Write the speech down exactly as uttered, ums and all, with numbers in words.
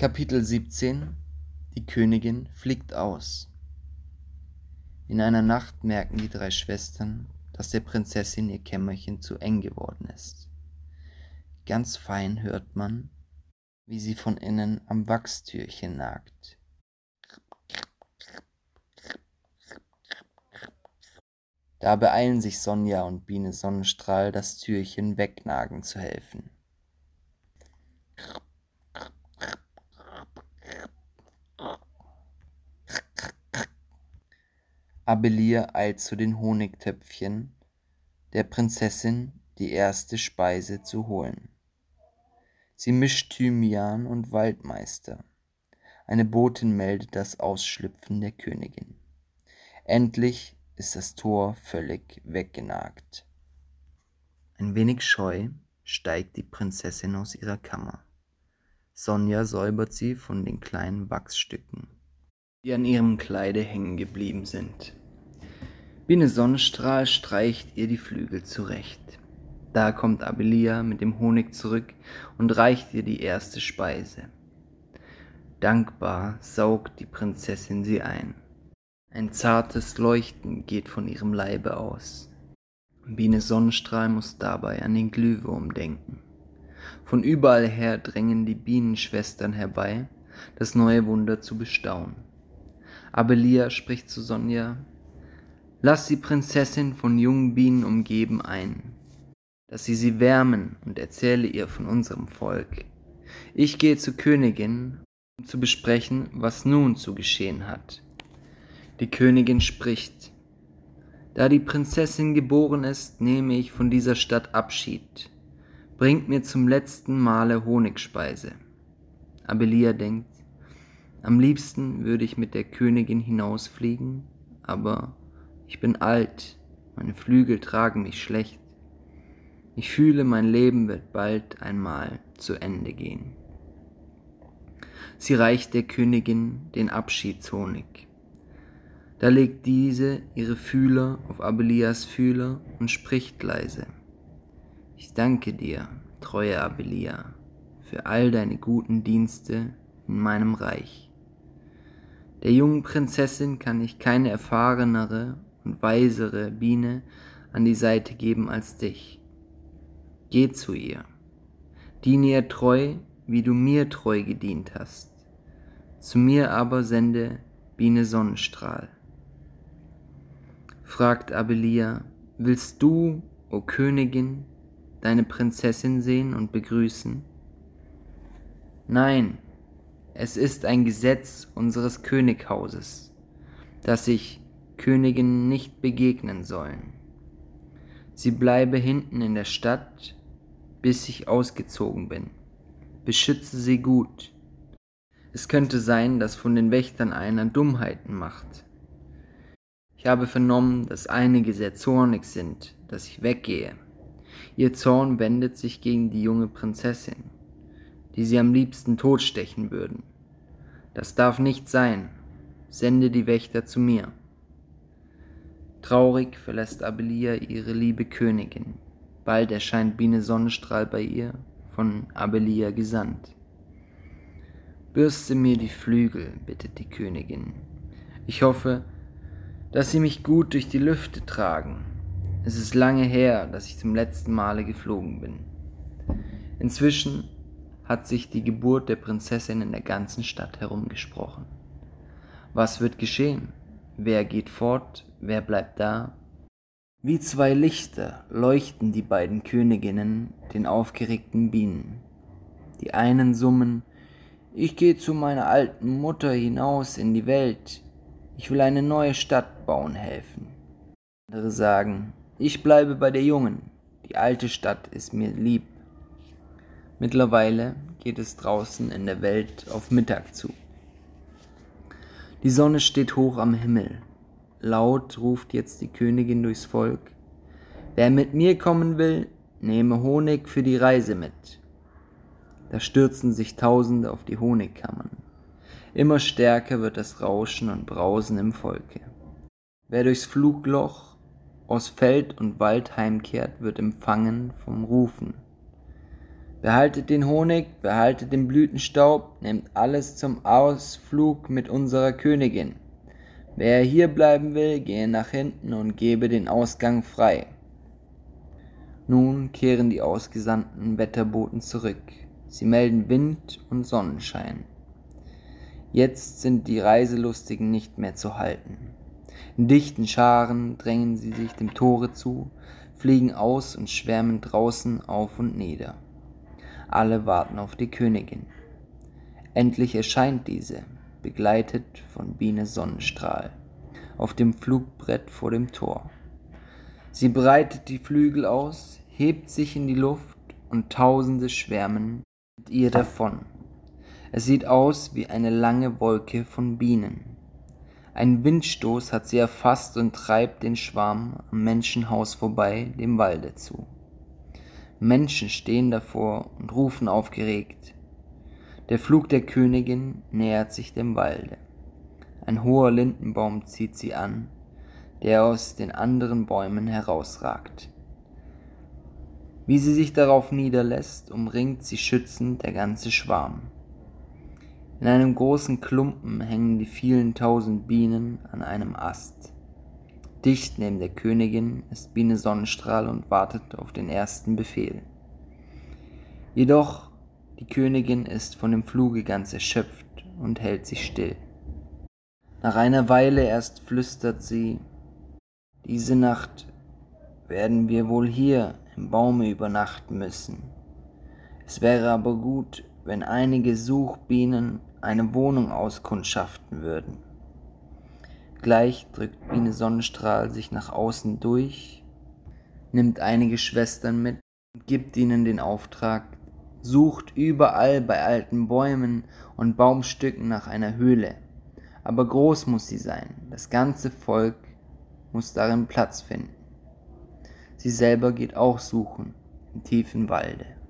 Kapitel siebzehn. Die Königin fliegt aus. In einer Nacht merken die drei Schwestern, dass der Prinzessin ihr Kämmerchen zu eng geworden ist. Ganz fein hört man, wie sie von innen am Wachstürchen nagt. Da beeilen sich Sonja und Biene Sonnenstrahl, das Türchen wegnagen zu helfen. Abelia eilt zu den Honigtöpfchen, der Prinzessin die erste Speise zu holen. Sie mischt Thymian und Waldmeister. Eine Botin meldet das Ausschlüpfen der Königin. Endlich ist das Tor völlig weggenagt. Ein wenig scheu steigt die Prinzessin aus ihrer Kammer. Sonja säubert sie von den kleinen Wachsstücken, die an ihrem Kleide hängen geblieben sind. Biene Sonnenstrahl streicht ihr die Flügel zurecht. Da kommt Abelia mit dem Honig zurück und reicht ihr die erste Speise. Dankbar saugt die Prinzessin sie ein. Ein zartes Leuchten geht von ihrem Leibe aus. Biene Sonnenstrahl muss dabei an den Glühwurm denken. Von überall her drängen die Bienenschwestern herbei, das neue Wunder zu bestaunen. Abelia spricht zu Sonja: Lass die Prinzessin von jungen Bienen umgeben ein, dass sie sie wärmen, und erzähle ihr von unserem Volk. Ich gehe zur Königin, um zu besprechen, was nun zu geschehen hat. Die Königin spricht: Da die Prinzessin geboren ist, nehme ich von dieser Stadt Abschied. Bringt mir zum letzten Male Honigspeise. Abelia denkt: Am liebsten würde ich mit der Königin hinausfliegen, aber ich bin alt, meine Flügel tragen mich schlecht. Ich fühle, mein Leben wird bald einmal zu Ende gehen. Sie reicht der Königin den Abschiedshonig. Da legt diese ihre Fühler auf Abelias Fühler und spricht leise: Ich danke dir, treue Abelia, für all deine guten Dienste in meinem Reich. Der jungen Prinzessin kann ich keine erfahrenere und weisere Biene an die Seite geben als dich. Geh zu ihr, diene ihr treu, wie du mir treu gedient hast. Zu mir aber sende Biene Sonnenstrahl. Fragt Abelia: Willst du, o Königin, deine Prinzessin sehen und begrüßen? Nein, es ist ein Gesetz unseres Könighauses, dass sich Königinnen nicht begegnen sollen. Sie bleibe hinten in der Stadt, bis ich ausgezogen bin. Beschütze sie gut. Es könnte sein, dass von den Wächtern einer Dummheiten macht. Ich habe vernommen, dass einige sehr zornig sind, dass ich weggehe. Ihr Zorn wendet sich gegen die junge Prinzessin, die sie am liebsten totstechen würden. Das darf nicht sein. Sende die Wächter zu mir. Traurig verlässt Abelia ihre liebe Königin. Bald erscheint Biene Sonnenstrahl bei ihr, von Abelia gesandt. Bürste mir die Flügel, bittet die Königin. Ich hoffe, dass sie mich gut durch die Lüfte tragen. Es ist lange her, dass ich zum letzten Male geflogen bin. Inzwischen hat sich die Geburt der Prinzessin in der ganzen Stadt herumgesprochen. Was wird geschehen? Wer geht fort? Wer bleibt da? Wie zwei Lichter leuchten die beiden Königinnen den aufgeregten Bienen. Die einen summen: Ich gehe zu meiner alten Mutter hinaus in die Welt. Ich will eine neue Stadt bauen helfen. Andere sagen: Ich bleibe bei der Jungen. Die alte Stadt ist mir lieb. Mittlerweile geht es draußen in der Welt auf Mittag zu. Die Sonne steht hoch am Himmel. Laut ruft jetzt die Königin durchs Volk: Wer mit mir kommen will, nehme Honig für die Reise mit. Da stürzen sich Tausende auf die Honigkammern. Immer stärker wird das Rauschen und Brausen im Volke. Wer durchs Flugloch aus Feld und Wald heimkehrt, wird empfangen vom Rufen: Behaltet den Honig, behaltet den Blütenstaub, nehmt alles zum Ausflug mit unserer Königin. Wer hier bleiben will, gehe nach hinten und gebe den Ausgang frei. Nun kehren die ausgesandten Wetterboten zurück. Sie melden Wind und Sonnenschein. Jetzt sind die Reiselustigen nicht mehr zu halten. In dichten Scharen drängen sie sich dem Tore zu, fliegen aus und schwärmen draußen auf und nieder. Alle warten auf die Königin. Endlich erscheint diese, begleitet von Biene Sonnenstrahl, auf dem Flugbrett vor dem Tor. Sie breitet die Flügel aus, hebt sich in die Luft und Tausende schwärmen mit ihr davon. Es sieht aus wie eine lange Wolke von Bienen. Ein Windstoß hat sie erfasst und treibt den Schwarm am Menschenhaus vorbei, dem Walde zu. Menschen stehen davor und rufen aufgeregt. Der Flug der Königin nähert sich dem Walde. Ein hoher Lindenbaum zieht sie an, der aus den anderen Bäumen herausragt. Wie sie sich darauf niederlässt, umringt sie schützend der ganze Schwarm. In einem großen Klumpen hängen die vielen tausend Bienen an einem Ast. Dicht neben der Königin ist Biene Sonnenstrahl und wartet auf den ersten Befehl. Jedoch die Königin ist von dem Fluge ganz erschöpft und hält sich still. Nach einer Weile erst flüstert sie: Diese Nacht werden wir wohl hier im Baume übernachten müssen. Es wäre aber gut, wenn einige Suchbienen eine Wohnung auskundschaften würden. Gleich drückt Biene Sonnenstrahl sich nach außen durch, nimmt einige Schwestern mit und gibt ihnen den Auftrag: Sucht überall bei alten Bäumen und Baumstücken nach einer Höhle. Aber groß muss sie sein, das ganze Volk muss darin Platz finden. Sie selber geht auch suchen im tiefen Walde.